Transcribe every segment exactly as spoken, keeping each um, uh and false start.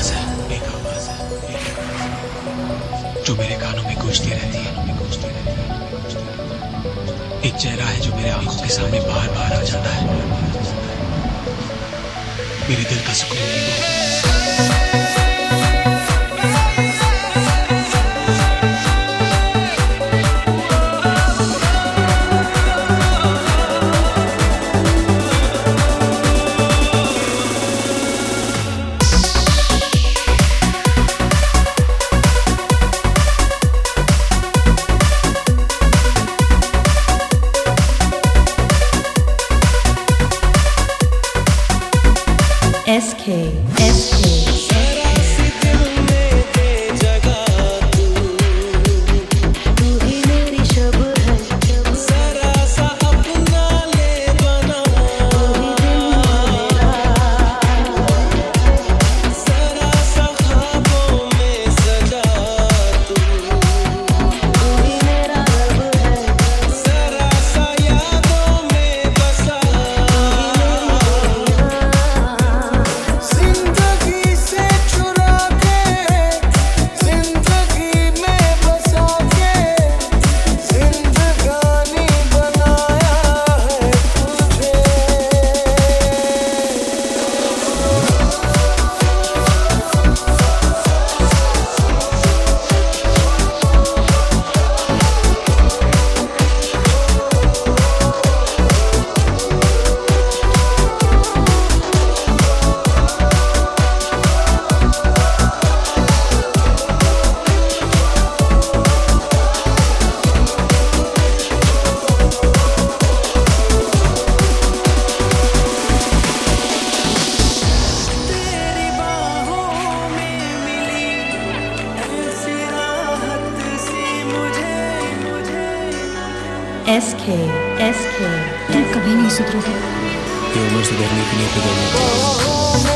आवाज है, एक आवाज है, एक आवाज जो मेरे कानों में गूंजती रहती है, में गूंजती रहती है। एक चेहरा है जो मेरे आंखों के सामने बार बार आ जाता है, मेरे दिल का सुकून ही वो है। S K S K S K S K तुम कभी नहीं सुधरोगे। ये उम्र सुधरने की नहीं सुधरने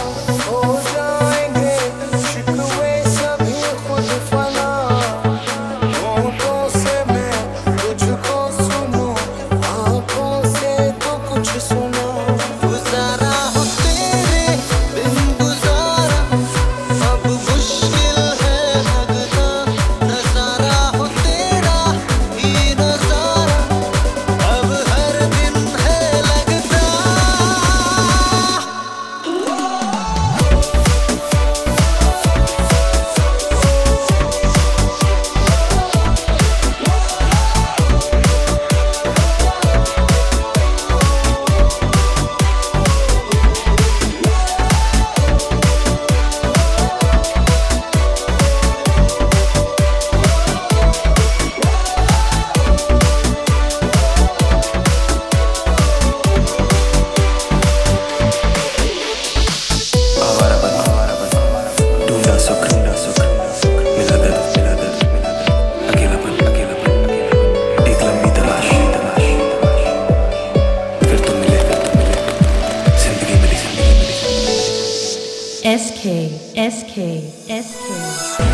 S K S K S K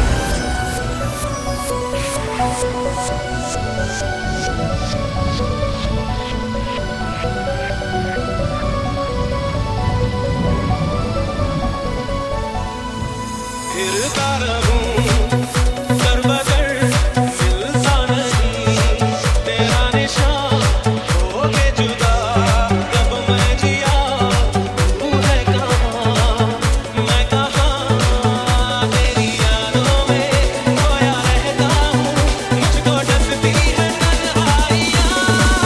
फिरता रहूं सर बदर मिलता नहीं तेरा निशान हो के जुदा कब मैं जिया तू है कहाँ मैं कहाँ तेरी यादों में खोया रहता हूँ मुझको डसती है तन्हाइयाँ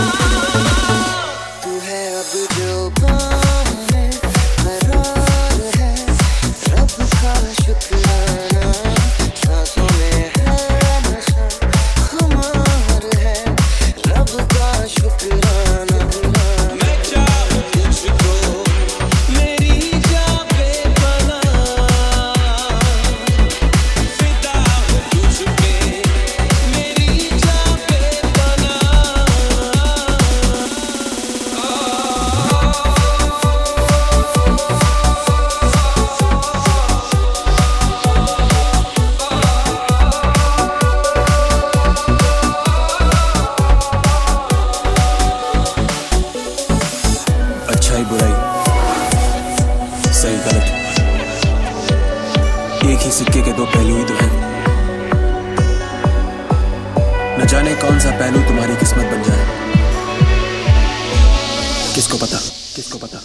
तू है अब जो बाहों में करार है रब का शुक्राना सांसों में है नशा खुमार है रब का शुक्राना मैं चाहूं तुझको मेरी जान बेपनाह फिदा हूं तुझ पे मेरी जान बेपनाह अच्छाई बुराई सही गलत एक ही सिक्के के दो पहलू ही तो हैं। न जाने कौन सा पहलू तुम्हारी किस्मत बन जाए, किसको पता, किसको पता।